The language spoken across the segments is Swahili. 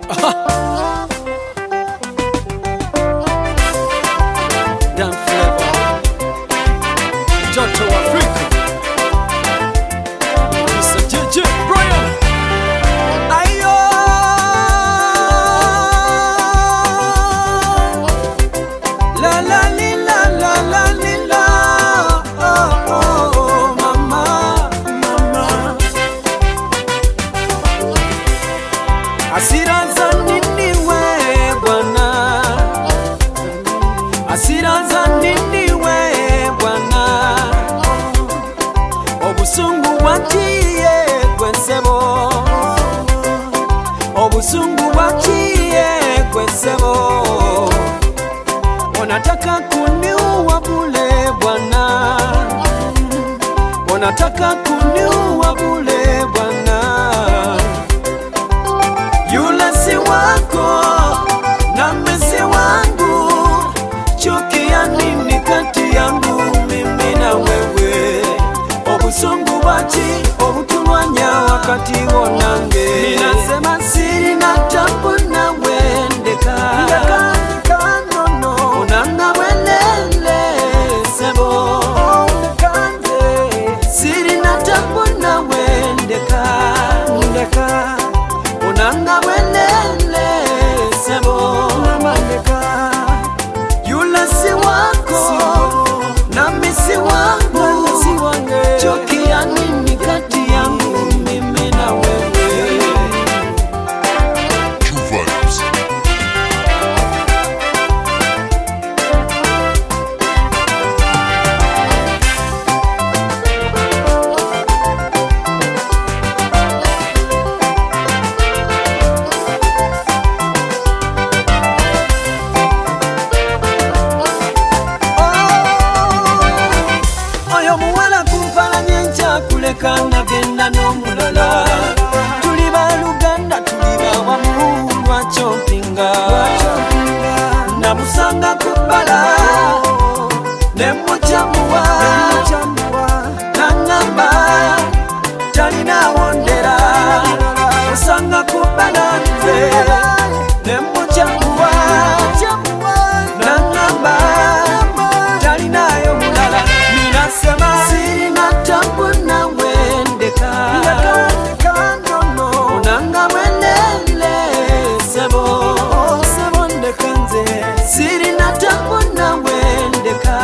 Dan Flavor, Joto Afrika, Mr. JJ Brian. Ayo, la la li la la la li la. Oh oh mama, mama. Hasira za nini we Bwana? Hasira za nini we Bwana? Obusungu wachiye kwensebo, obusungu wachiye kwensebo. Unataka kuniua bure Bwana, unataka kuniua bure Bwana. Yule si wako na mimi wangu, chuki ya nini kati yangu mimi na wewe? Obusungu wachi obutulwanya wakati wonange. Ninasema siri na tabu na wendeka, no unanga welele sebo. Siri na tabu na wendeka, unanga welele sebo. Yule si wako na mimi si wangu, chuki ya nini kati yangu mimi na wewe? True vibes. Oyo muwala kumpala nyencha kuleka nagenda n'omulala. Tuli baluganda tuli bawamu lwakyo mpinga. Namusanga kubbala nemujamuwa, nangamba talina wondera. Musanga kubbala nze nemujamuwa, nangamba talinayo mulala. Ninasema sina tabu na wendeka, unanga welele sebo. Sina tabu na wendeka,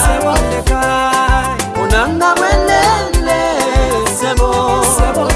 unanga welele sebo.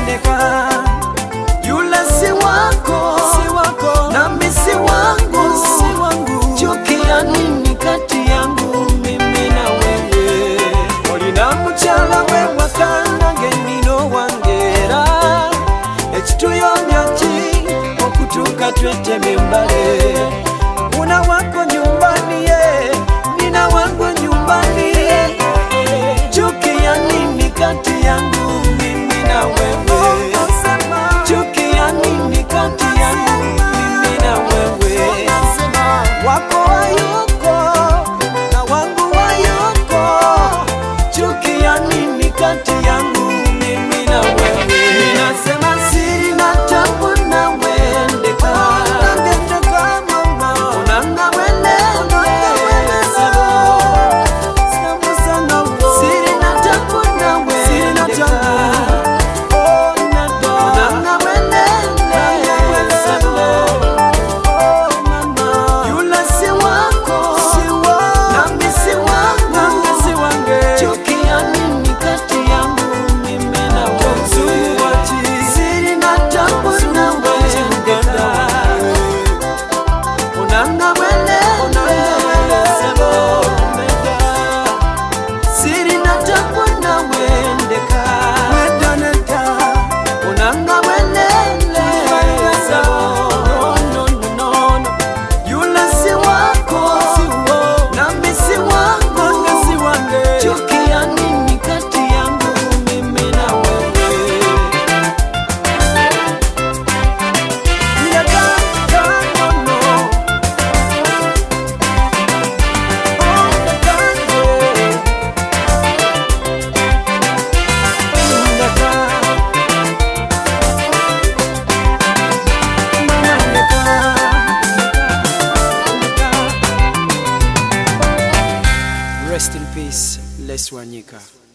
Yule si wako na mimi si wangu, chuki ya nini kati yangu mimi na wewe? Olina mukyala we wakanda ngenino wangera, ekituyomya ki okutuuka tweteme embale. Una wako nyumbani ye, nina wangu nyumbani. Chuki ya nini kati yangu mimi na wewe? Chuki ya nini kati yangu mimi na wewe? Wako hayuko na wangu hayuko, chuki ya nini kati yangu mimi na wewe? Ninasema siri na tabu na wendeka, Rest in peace, Les Wanyika.